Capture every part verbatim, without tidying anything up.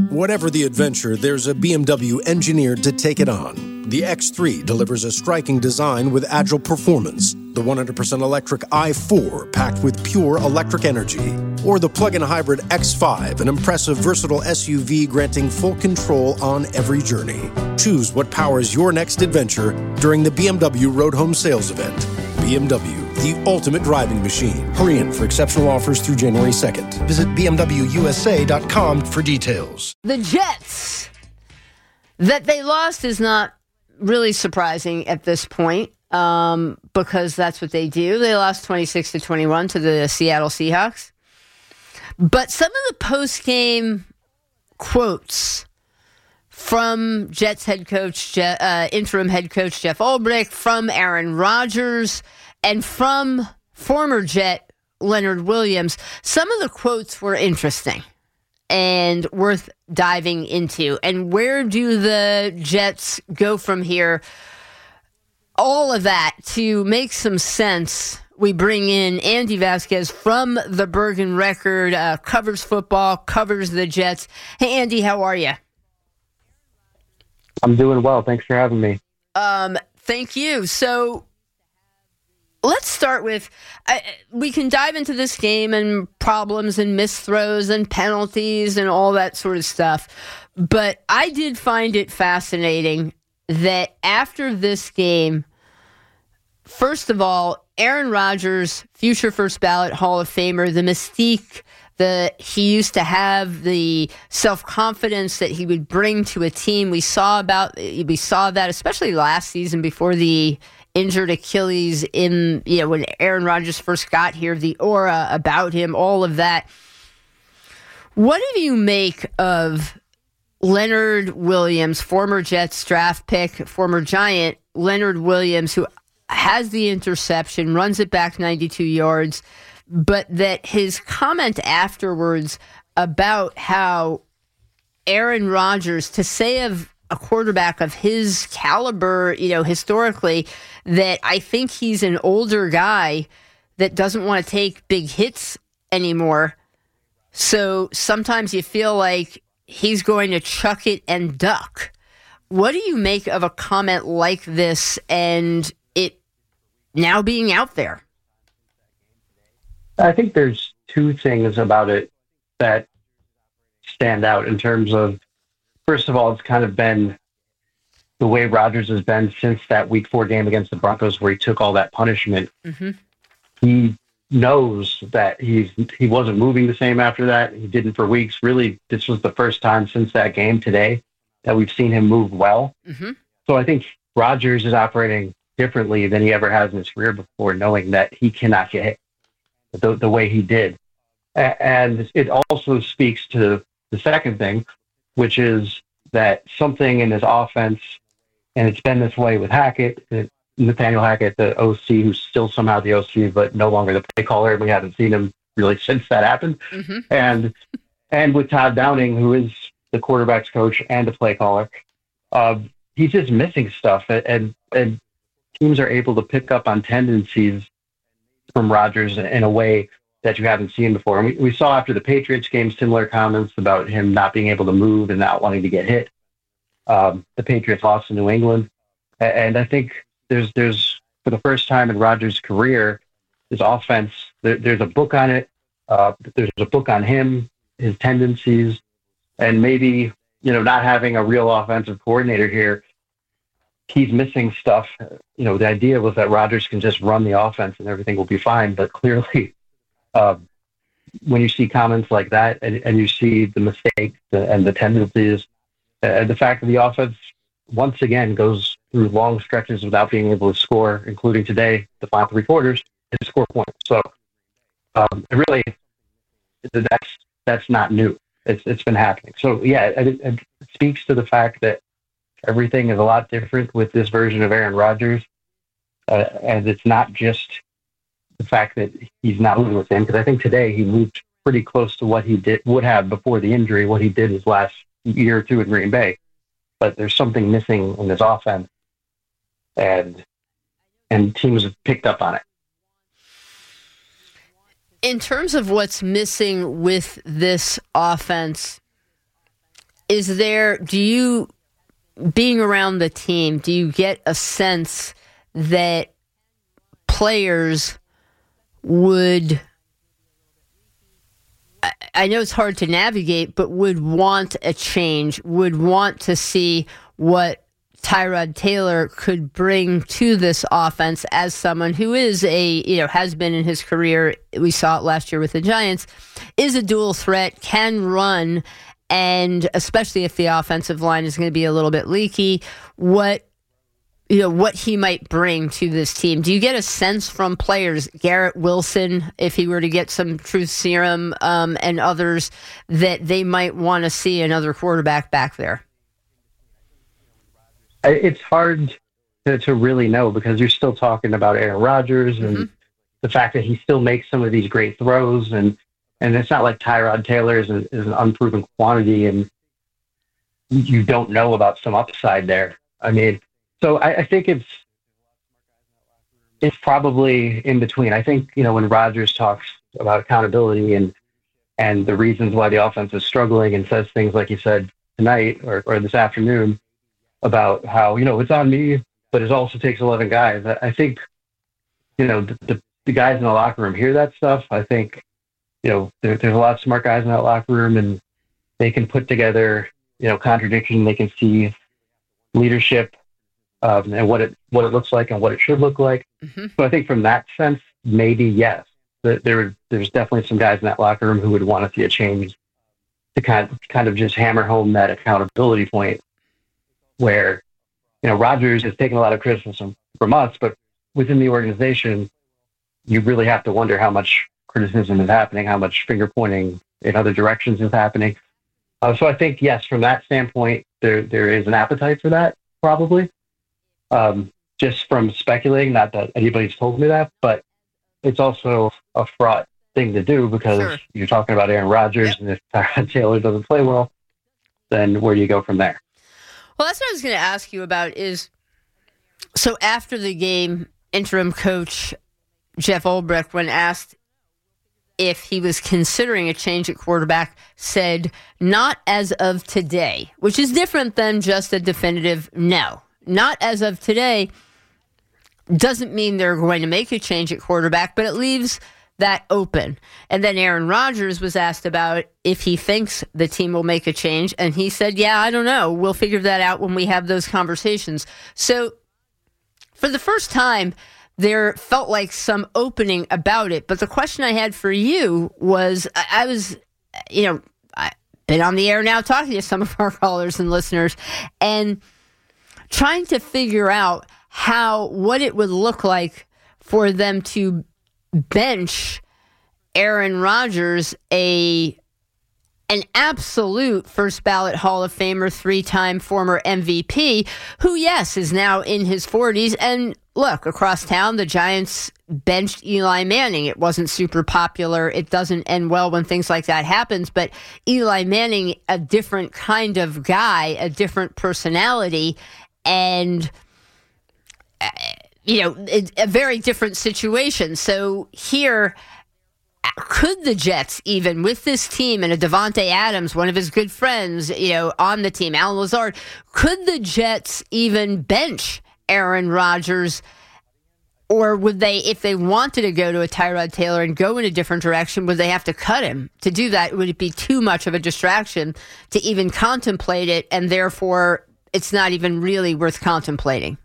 Whatever the adventure, there's a B M W engineered to take it on. The X three delivers a striking design with agile performance. The one hundred percent electric i four, packed with pure electric energy. Or the plug-in hybrid X five, an impressive, versatile S U V granting full control on every journey. Choose what powers your next adventure during the B M W Road Home Sales Event. B M W, the ultimate driving machine. Hurry in for exceptional offers through January second. Visit b m w u s a dot com for details. The Jets, that they lost is not really surprising at this point, um, because that's what they do. They lost twenty-six to twenty-one to the Seattle Seahawks. But some of the post-game quotes from Jets head coach, Je- uh, interim head coach Jeff Ulbrich, from Aaron Rodgers, and from former Jet Leonard Williams, some of the quotes were interesting and worth diving into. And where do the Jets go from here? All of that to make some sense. We bring in Andy Vasquez from the Bergen Record, uh, covers football, covers the Jets. Hey, Andy, how are you? I'm doing well. Thanks for having me. Um, thank you. So let's start with, uh, we can dive into this game and problems and missed throws and penalties and all that sort of stuff. But I did find it fascinating that after this game, first of all, Aaron Rodgers, future first ballot Hall of Famer, the mystique that he used to have, the self-confidence that he would bring to a team. We saw about we saw that especially last season before the injured Achilles in, you know, when Aaron Rodgers first got here, the aura about him, all of that. What do you make of Leonard Williams, former Jets draft pick, former Giant, Leonard Williams, who has the interception, runs it back ninety-two yards, but that his comment afterwards about how Aaron Rodgers, to say of a quarterback of his caliber, you know, historically, that I think he's an older guy that doesn't want to take big hits anymore. So sometimes you feel like he's going to chuck it and duck. What do you make of a comment like this and it now being out there? I think there's two things about it that stand out in terms of, first of all, it's kind of been the way Rodgers has been since that week four game against the Broncos where he took all that punishment. Mm-hmm. He knows that he's he wasn't moving the same after that. He didn't for weeks. Really, this was the first time since that game today that we've seen him move well. Mm-hmm. So I think Rodgers is operating differently than he ever has in his career before, knowing that he cannot get hit the, the way he did. And it also speaks to the second thing, which is that something in his offense, and it's been this way with Hackett, Nathaniel Hackett, the O C, who's still somehow the O C, but no longer the play caller. We haven't seen him really since that happened. Mm-hmm. And and with Todd Downing, who is the quarterback's coach and the play caller, uh, he's just missing stuff. And, and teams are able to pick up on tendencies from Rodgers in a way that you haven't seen before. And we, we saw after the Patriots game similar comments about him not being able to move and not wanting to get hit. Um, the Patriots lost to New England. And I think there's, there's for the first time in Rodgers' career, his offense, there, there's a book on it. Uh, there's a book on him, his tendencies, and maybe, you know, not having a real offensive coordinator here, he's missing stuff. You know, the idea was that Rodgers can just run the offense and everything will be fine. But clearly, uh, when you see comments like that and, and you see the mistakes and the tendencies, and uh, the fact that the offense once again goes through long stretches without being able to score, including today, the final three quarters, to score points. So um, it really, that's that's not new. It's it's been happening. So yeah, it, it speaks to the fact that everything is a lot different with this version of Aaron Rodgers, uh, and it's not just the fact that he's not moving the same. Because I think today he moved pretty close to what he did would have before the injury, what he did his last year or two in Green Bay. But there's something missing in his offense, and and teams have picked up on it. In terms of what's missing with this offense, is there, do you, being around the team, do you get a sense that players would, I know it's hard to navigate, but would want a change, would want to see what Tyrod Taylor could bring to this offense as someone who is a, you know, has been in his career, we saw it last year with the Giants, is a dual threat, can run, and especially if the offensive line is going to be a little bit leaky, what, you know, what he might bring to this team. Do you get a sense from players, Garrett Wilson, if he were to get some truth serum, um, and others, that they might want to see another quarterback back there? It's hard to, to really know because you're still talking about Aaron Rodgers and mm-hmm. the fact that he still makes some of these great throws. And, and it's not like Tyrod Taylor is, a, is an unproven quantity and you don't know about some upside there. I mean, so I, I think it's it's probably in between. I think, you know, when Rodgers talks about accountability and and the reasons why the offense is struggling and says things like he said tonight or, or this afternoon, about how, you know, it's on me, but it also takes eleven guys. I think, you know, the, the, the guys in the locker room hear that stuff. I think, you know, there, there's a lot of smart guys in that locker room and they can put together, you know, contradiction. They can see leadership um, and what it, what it looks like and what it should look like. Mm-hmm. So I think from that sense, maybe yes, there, there's definitely some guys in that locker room who would want to see a change to kind of, kind of just hammer home that accountability point. Where, you know, Rodgers has taken a lot of criticism from us, but within the organization, you really have to wonder how much criticism is happening, how much finger pointing in other directions is happening. Uh, so I think, yes, from that standpoint, there there is an appetite for that, probably. Um, just from speculating, not that anybody's told me that, but it's also a fraught thing to do because sure. you're talking about Aaron Rodgers, yep. and if Tyrod Taylor doesn't play well, then where do you go from there? Well, that's what I was going to ask you about is, so after the game, interim coach Jeff Ulbrich, when asked if he was considering a change at quarterback, said, not as of today, which is different than just a definitive no. Not as of today doesn't mean they're going to make a change at quarterback, but it leaves that open. And then Aaron Rodgers was asked about if he thinks the team will make a change, and he said, yeah, I don't know. We'll figure that out when we have those conversations. So for the first time, there felt like some opening about it. But the question I had for you was, I, I was, you know, I've been on the air now talking to some of our callers and listeners and trying to figure out how, what it would look like for them to bench Aaron Rodgers, a an absolute first ballot Hall of Famer, three-time former M V P, who, yes, is now in his forties. And look, across town, the Giants benched Eli Manning. It wasn't super popular. It doesn't end well when things like that happens. But Eli Manning, a different kind of guy, a different personality, and Uh, you know, a very different situation. So here, could the Jets, even with this team and a Devontae Adams, one of his good friends, you know, on the team, Alan Lazard, could the Jets even bench Aaron Rodgers? Or would they, if they wanted to go to a Tyrod Taylor and go in a different direction, would they have to cut him? To do that, would it be too much of a distraction to even contemplate it, and therefore it's not even really worth contemplating?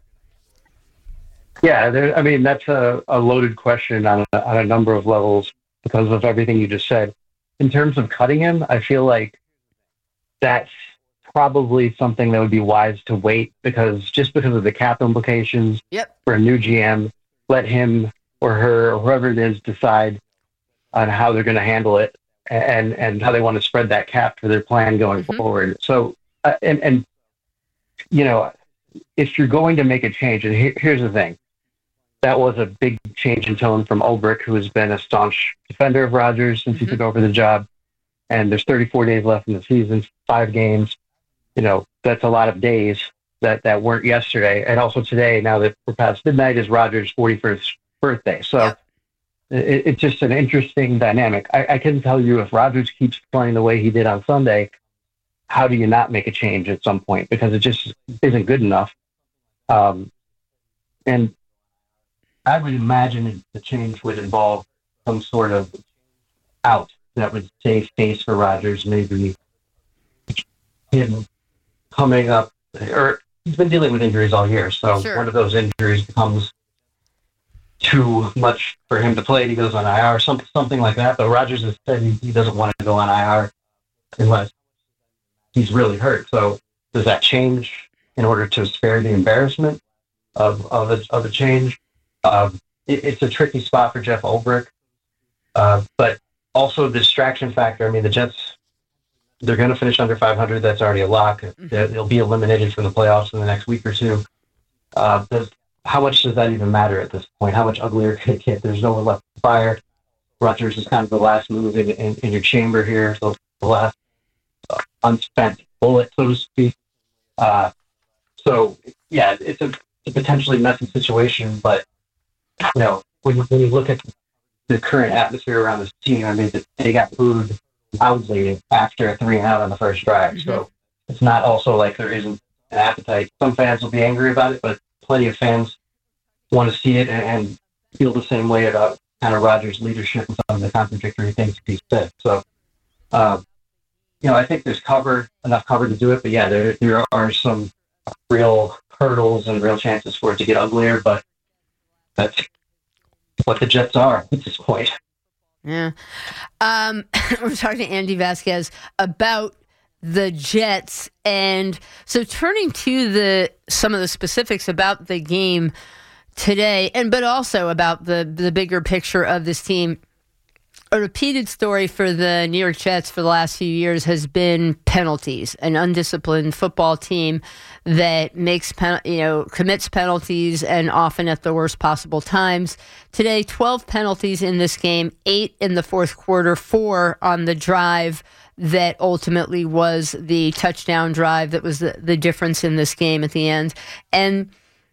Yeah, there, I mean, that's a, a loaded question on a, on a number of levels because of everything you just said. In terms of cutting him, I feel like that's probably something that would be wise to wait because just because of the cap implications yep. for a new G M, let him or her or whoever it is decide on how they're going to handle it and, and how they want to spread that cap for their plan going mm-hmm. forward. So, uh, and, and, you know, if you're going to make a change, and here, here's the thing, that was a big change in tone from Ulbrich, who has been a staunch defender of Rodgers since mm-hmm. he took over the job. And there's thirty-four days left in the season, five games. You know, that's a lot of days that, that weren't yesterday. And also today, now that we're past midnight, is Rodgers' forty-first birthday. So yep. it, it's just an interesting dynamic. I, I couldn't tell you if Rodgers keeps playing the way he did on Sunday, how do you not make a change at some point? Because it just isn't good enough. Um, and I would imagine the change would involve some sort of out that would save face for Rodgers, maybe him coming up, or he's been dealing with injuries all year, so sure. One of those injuries becomes too much for him to play. He goes on I R, something, something like that. But Rodgers has said he, he doesn't want to go on I R unless he's really hurt. So does that change in order to spare the embarrassment of of a, of a change? Um, it, it's a tricky spot for Jeff Ulbrich, uh, but also the distraction factor. I mean, the Jets, they're going to finish under five hundred. That's already a lock. Mm-hmm. They'll be eliminated from the playoffs in the next week or two. Uh, does, how much does that even matter at this point? How much uglier can it get? There's no one left to fire. Rodgers is kind of the last move in, in, in your chamber here, the, the last uh, unspent bullet, so to speak. Uh, so, yeah, it's a, it's a potentially messy situation, but you know, when, when you look at the current atmosphere around this team, I mean, they got booed loudly after a three and out on the first drive. Mm-hmm. So it's not also like there isn't an appetite. Some fans will be angry about it, but plenty of fans want to see it and, and feel the same way about kind of Rodgers' leadership and some of the contradictory things he said. So, um, you know, I think there's cover, enough cover to do it, but yeah, there there are some real hurdles and real chances for it to get uglier, but that's what the Jets are at this point. Yeah. Um, we're talking to Andy Vasquez about the Jets. And so turning to the some of the specifics about the game today, and but also about the, the bigger picture of this team, a repeated story for the New York Jets for the last few years has been penalties. An undisciplined football team that makes pen, you know commits penalties, and often at the worst possible times. Today, twelve penalties in this game, eight in the fourth quarter, four on the drive that ultimately was the touchdown drive that was the, the difference in this game at the end. And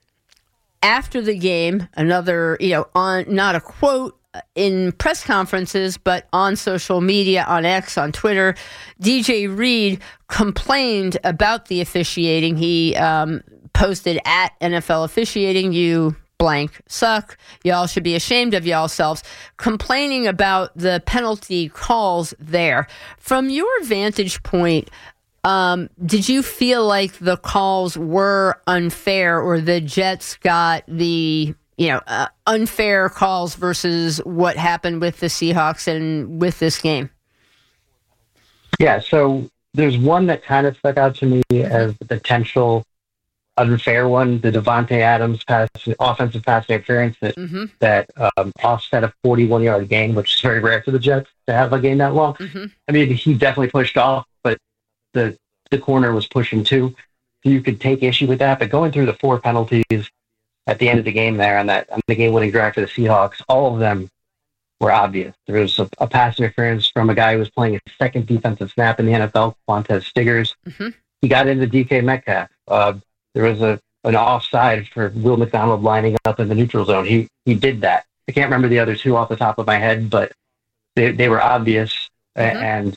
after the game, another, you know, on not a quote in press conferences, but on social media, on X, on Twitter, D J Reed complained about the officiating. He um, posted at N F L officiating, you blank suck. Y'all should be ashamed of y'all selves, complaining about the penalty calls there. From your vantage point, um, did you feel like the calls were unfair, or the Jets got the you know, uh, unfair calls versus what happened with the Seahawks and with this game? Yeah, so there's one that kind of stuck out to me as the potential unfair one, the Devontae Adams pass, offensive pass interference that mm-hmm. that um, offset a forty-one-yard gain, which is very rare for the Jets to have a game that long. Mm-hmm. I mean, he definitely pushed off, but the the corner was pushing too. So you could take issue with that, but going through the four penalties at the end of the game there on that on the game-winning drive for the Seahawks, all of them were obvious. There was a, a pass interference from a guy who was playing his second defensive snap in the N F L, Quantez Stiggers. Mm-hmm. He got into D K Metcalf. Uh, there was a an offside for Will McDonald lining up in the neutral zone. He he did that. I can't remember the other two off the top of my head, but they they were obvious. Mm-hmm. And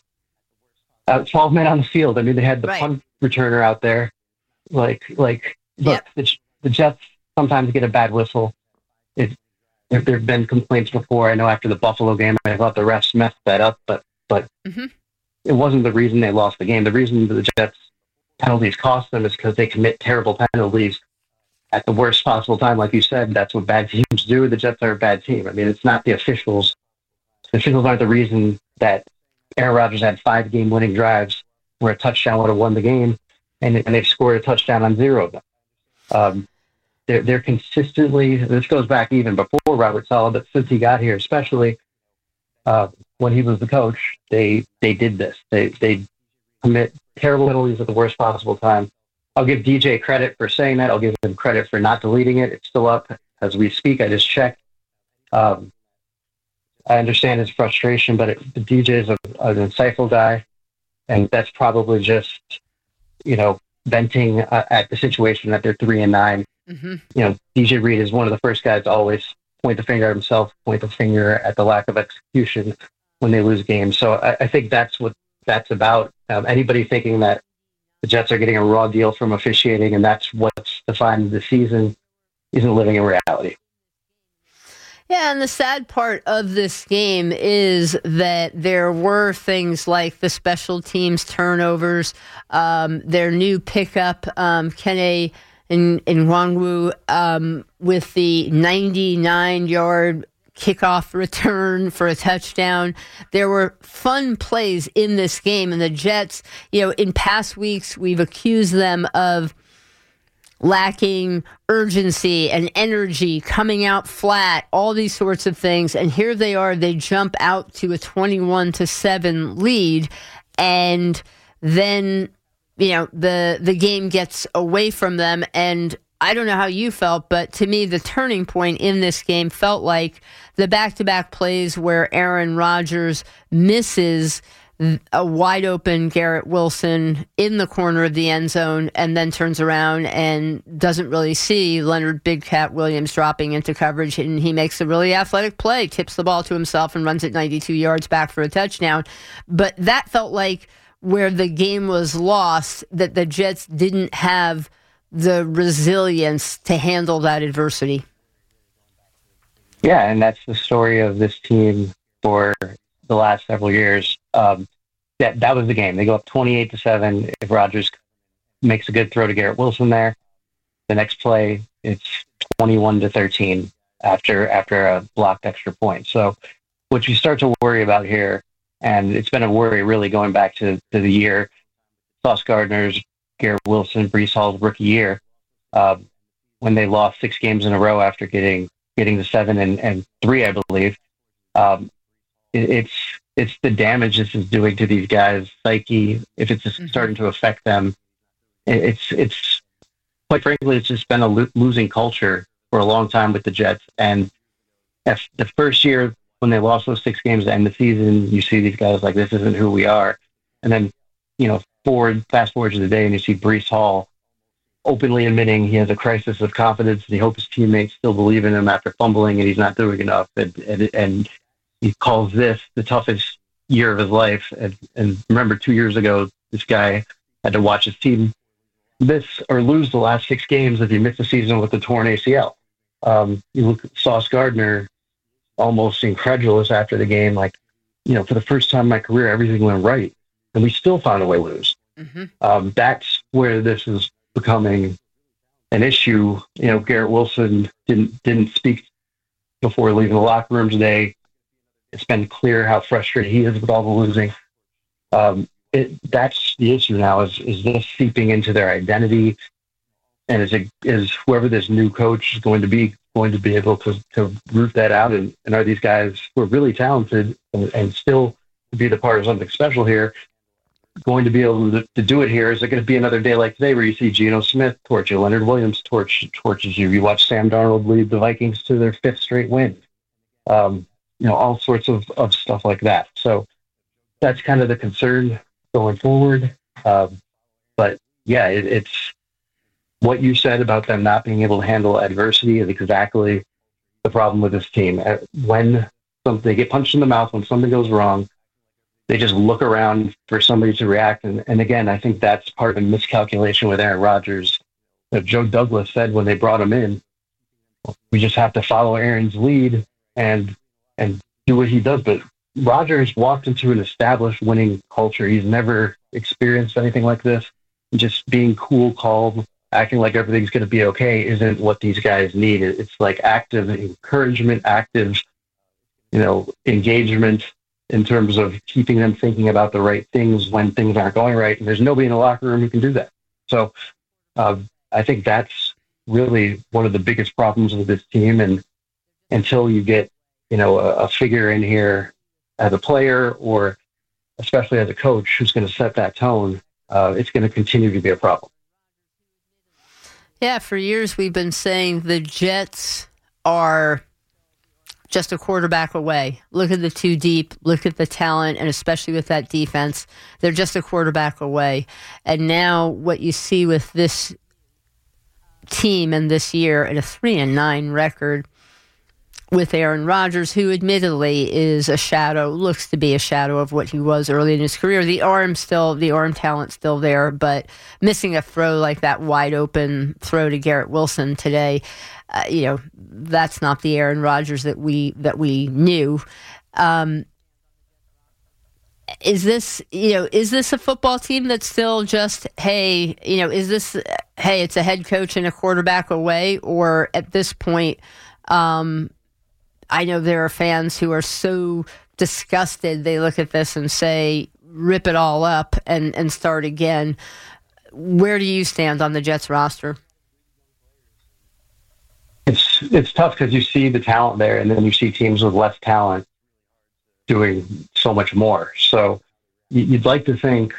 uh, twelve men on the field. I mean, they had the right. punt returner out there. Like like look, yep. the, the Jets sometimes get a bad whistle. It, there there have been complaints before. I know after the Buffalo game, I thought the refs messed that up, but but mm-hmm. it wasn't the reason they lost the game. The reason the Jets penalties cost them is because they commit terrible penalties at the worst possible time. Like you said, that's what bad teams do. The Jets are a bad team. I mean, it's not the officials. The officials aren't the reason that Aaron Rodgers had five game-winning drives where a touchdown would have won the game, and, and they've scored a touchdown on zero of them. Um, they're, they're consistently, this goes back even before Robert Saleh, but since he got here, especially uh, when he was the coach, they they did this. They they commit terrible penalties at the worst possible time. I'll give D J credit for saying that. I'll give him credit for not deleting it. It's still up as we speak. I just checked. Um, I understand his frustration, but it, D J is a, an insightful guy, and that's probably just, you know, venting uh, at the situation that they're three and nine. Mm-hmm. You know, D J Reed is one of the first guys to always point the finger at himself, point the finger at the lack of execution when they lose games. So I, I think that's what that's about. Um, anybody thinking that the Jets are getting a raw deal from officiating, and that's what's defined the season, isn't living in reality. Yeah, and the sad part of this game is that there were things like the special teams turnovers, um, their new pickup, um, Kene Nwangwu, um, with the ninety-nine-yard kickoff return for a touchdown. There were fun plays in this game, and the Jets, you know, in past weeks, we've accused them of lacking urgency and energy, coming out flat, all these sorts of things. And here they are, they jump out to a twenty-one to seven lead, and then, you know, the the game gets away from them. And I don't know how you felt, but to me, the turning point in this game felt like the back-to-back plays where Aaron Rodgers misses a wide open Garrett Wilson in the corner of the end zone and then turns around and doesn't really see Leonard Big Cat Williams dropping into coverage, and he makes a really athletic play, tips the ball to himself and runs it ninety-two yards back for a touchdown. But that felt like where the game was lost, that the Jets didn't have the resilience to handle that adversity. Yeah, and that's the story of this team for the last several years. Um, that that was the game. They go up twenty-eight to seven. If Rodgers makes a good throw to Garrett Wilson there, the next play it's twenty-one to thirteen after after a blocked extra point. So what you start to worry about here, and it's been a worry really going back to, to the year Sauce Gardner's, Garrett Wilson, Breece Hall's rookie year, uh, when they lost six games in a row after getting getting to seven and, and three, I believe. Um, it, it's it's the damage this is doing to these guys' psyche. If it's just starting to affect them, it, it's it's quite frankly, it's just been a lo- losing culture for a long time with the Jets. And if the first year when they lost those six games to end the season, you see these guys like, this isn't who we are. And then, you know, forward, fast forward to the day, and you see Breece Hall openly admitting he has a crisis of confidence, and he hopes his teammates still believe in him after fumbling, and he's not doing enough. And and, and he calls this the toughest year of his life. And, and remember, two years ago, this guy had to watch his team miss or lose the last six games if he missed the season with a torn A C L. Um, you look at Sauce Gardner, almost incredulous after the game, like, you know, for the first time in my career, everything went right, and we still found a way to lose. Mm-hmm. Um, that's where this is becoming an issue. You know, Garrett Wilson didn't didn't speak before leaving the locker room today. It's been clear how frustrated he is with all the losing. Um, it, that's the issue now, is is this seeping into their identity, and is it, is whoever this new coach is going to be going to be able to, to root that out, and, and are these guys who are really talented and, and still to be the part of something special here going to be able to, to do it here? Is it going to be another day like today where you see Geno Smith torch you, Leonard Williams torch torches you, you watch Sam Darnold lead the Vikings to their fifth straight win, um, you know, all sorts of, of stuff like that. So that's kind of the concern going forward. Um, but yeah, it, it's what you said about them not being able to handle adversity is exactly the problem with this team. When something, they get punched in the mouth, when something goes wrong, they just look around for somebody to react. And, and again, I think that's part of a miscalculation with Aaron Rodgers. That Joe Douglas said when they brought him in, we just have to follow Aaron's lead and and do what he does. But Rodgers walked into an established winning culture. He's never experienced anything like this. Just being cool, calm, acting like everything's going to be okay isn't what these guys need. It's like active encouragement, active, you know, engagement in terms of keeping them thinking about the right things when things aren't going right. And there's nobody in the locker room who can do that. So uh, I think that's really one of the biggest problems with this team. And until you get, you know, a, a figure in here as a player or especially as a coach who's going to set that tone, uh, it's going to continue to be a problem. Yeah, for years we've been saying the Jets are just a quarterback away. Look at the two deep, look at the talent, and especially with that defense, they're just a quarterback away. And now what you see with this team and this year at a three and nine record, with Aaron Rodgers, who admittedly is a shadow, looks to be a shadow of what he was early in his career. The arm still, the arm talent's still there, but missing a throw like that wide open throw to Garrett Wilson today, uh, you know, that's not the Aaron Rodgers that we that we knew. Um, is this, you know, is this a football team that's still just, hey, you know, is this, hey, it's a head coach and a quarterback away, or at this point, um, I know there are fans who are so disgusted, they look at this and say, rip it all up and, and start again. Where do you stand on the Jets roster? It's it's tough because you see the talent there, and then you see teams with less talent doing so much more. So you'd like to think,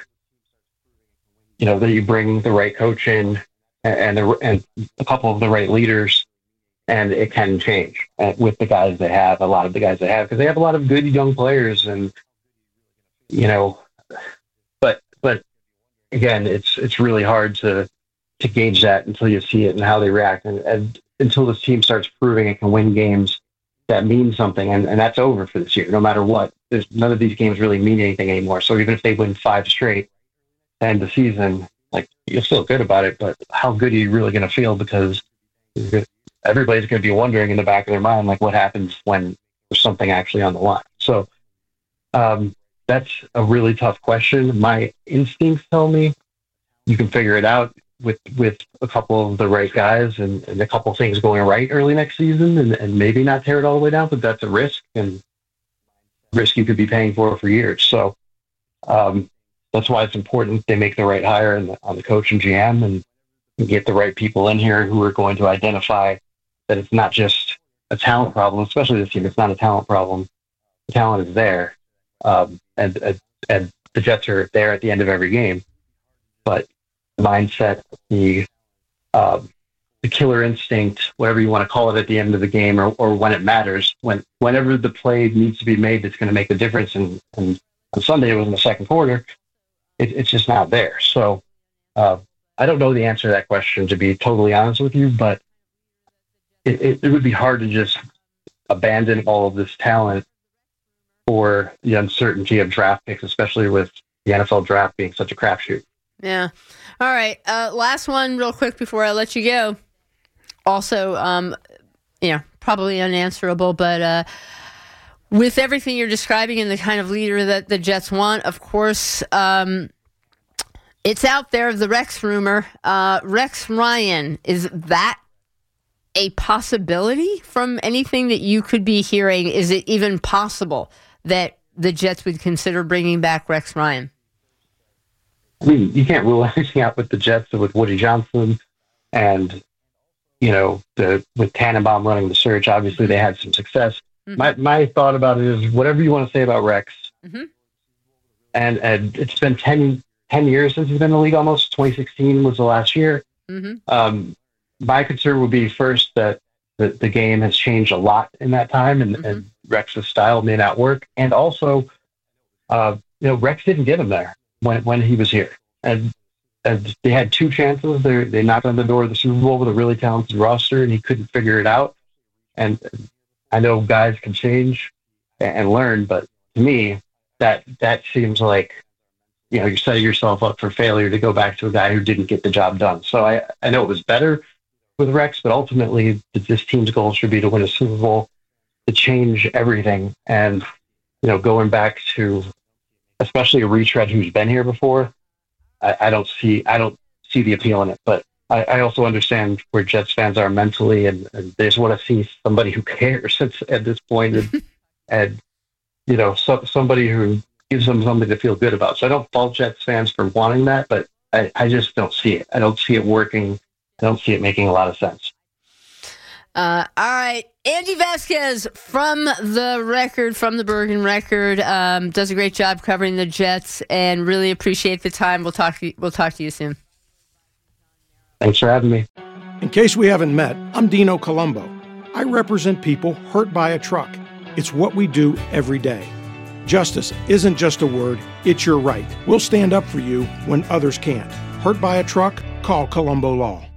you know, that you bring the right coach in and, the, and a couple of the right leaders, and it can change with the guys they have, a lot of the guys they have, because they have a lot of good young players. And, you know, but, but again, it's, it's really hard to, to gauge that until you see it and how they react. And, and until this team starts proving it can win games that mean something. And, and that's over for this year, no matter what. There's none of these games really mean anything anymore. So even if they win five straight to end the season, like, you'll feel good about it, but how good are you really going to feel? Because everybody's going to be wondering in the back of their mind, like, what happens when there's something actually on the line. So um, that's a really tough question. My instincts tell me you can figure it out with with a couple of the right guys and, and a couple of things going right early next season, and, and maybe not tear it all the way down, but that's a risk, and risk you could be paying for for years. So um, that's why it's important they make the right hire on the, on the coach and G M, and, and get the right people in here who are going to identify that it's not just a talent problem, especially this team. It's not a talent problem. The talent is there. Um, and, and, and the Jets are there at the end of every game. But the mindset, the, um, the killer instinct, whatever you want to call it at the end of the game, or, or when it matters, when, whenever the play needs to be made that's going to make the difference. And, and on Sunday, it was in the second quarter. It, it's just not there. So uh, I don't know the answer to that question, to be totally honest with you, but It, it, it would be hard to just abandon all of this talent for the uncertainty of draft picks, especially with the N F L draft being such a crapshoot. Yeah. All right. Uh, last one real quick before I let you go. Also, um, you know, probably unanswerable, but uh, with everything you're describing and the kind of leader that the Jets want, of course, um, it's out there, the Rex rumor. Uh, Rex Ryan, is that a possibility from anything that you could be hearing? Is it even possible that the Jets would consider bringing back Rex Ryan? I mean, you can't rule anything out with the Jets, with Woody Johnson, and, you know, the, with Tannenbaum running the search. Obviously, they had some success. Mm-hmm. My my thought about it is, whatever you want to say about Rex, mm-hmm. and, and it's been ten, ten years since he's been in the league almost. twenty sixteen was the last year. Mm-hmm. Um, my concern would be first that the, the game has changed a lot in that time, and, mm-hmm. and Rex's style may not work. And also, uh, you know, Rex didn't get him there when when he was here. And, and they had two chances. They they knocked on the door of the Super Bowl with a really talented roster, and he couldn't figure it out. And I know guys can change and, and learn, but to me, that that seems like, you know, you're setting yourself up for failure to go back to a guy who didn't get the job done. So I, I know it was better with Rex, but ultimately this team's goal should be to win a Super Bowl, to change everything. And, you know, going back to especially a retread who's been here before, I, I don't see I don't see the appeal in it. But I, I also understand where Jets fans are mentally, and, and they just want to see somebody who cares at, at this point, and, and you know, so, somebody who gives them something to feel good about. So I don't fault Jets fans for wanting that, but I, I just don't see it. I don't see it working. I don't see it making a lot of sense. Uh, all right. Andy Vasquez from the Record, from the Bergen Record, um, does a great job covering the Jets, and really appreciate the time. We'll talk to you, we'll talk to you soon. Thanks for having me. In case we haven't met, I'm Dino Colombo. I represent people hurt by a truck. It's what we do every day. Justice isn't just a word, it's your right. We'll stand up for you when others can't. Hurt by a truck? Call Colombo Law.